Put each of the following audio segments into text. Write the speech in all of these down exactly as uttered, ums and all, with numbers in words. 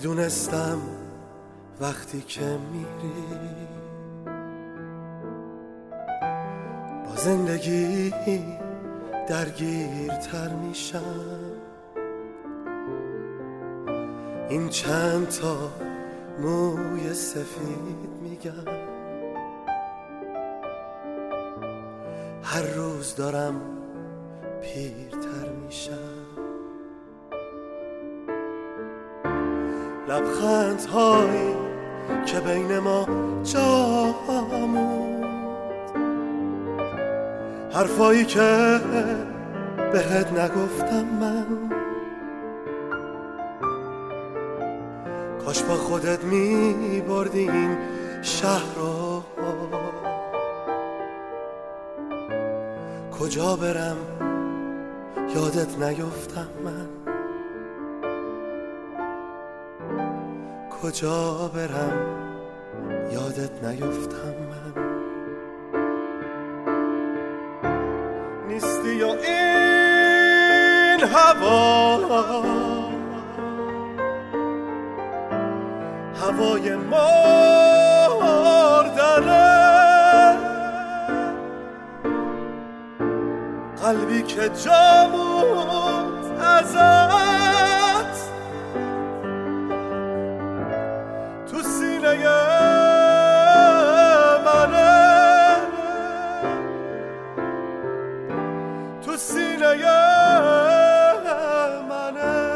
میدونستم وقتی که میری با زندگی درگیرتر میشم. این چند تا موی سفید میگم هر روز دارم پیرتر میشم. لبخندهایی که بین ما جا موند، حرفایی که بهت نگفتم من، کاش با خودت می بردی این شهر رو. کجا برم یادت نیفتم من، کجا برم یادت نیفتم من. نیستی یا این هوا، هوای مردنه، قلبی که جا موند ازت تو سینه منه، تو سینه منه.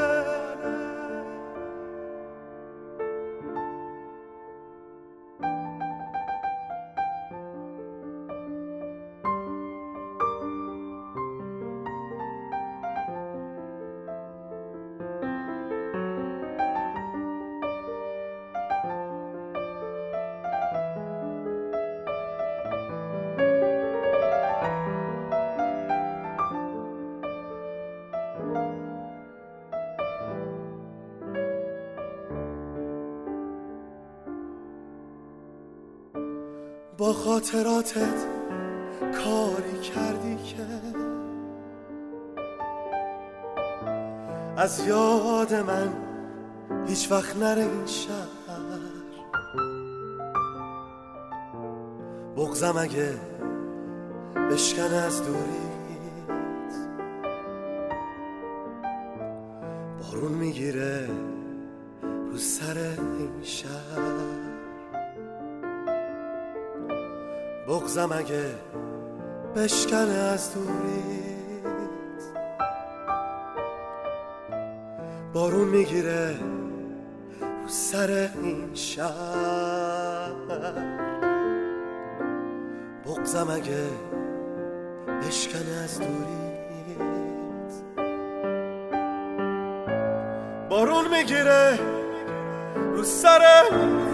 با خاطراتت کاری کردی که از یاد من هیچ وقت نره این شهر. بغضم اگه بشکنه از دوریت، بارون میگیره رو سر این شهر. بغضم اگه بشکنه از دوریت، بارون میگیره رو سر این شهر. بغضم اگه بشکنه از دوریت، بارون میگیره رو سر این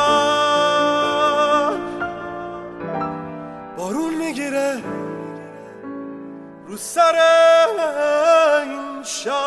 شهر. بارون میگیره رو سر این شهر.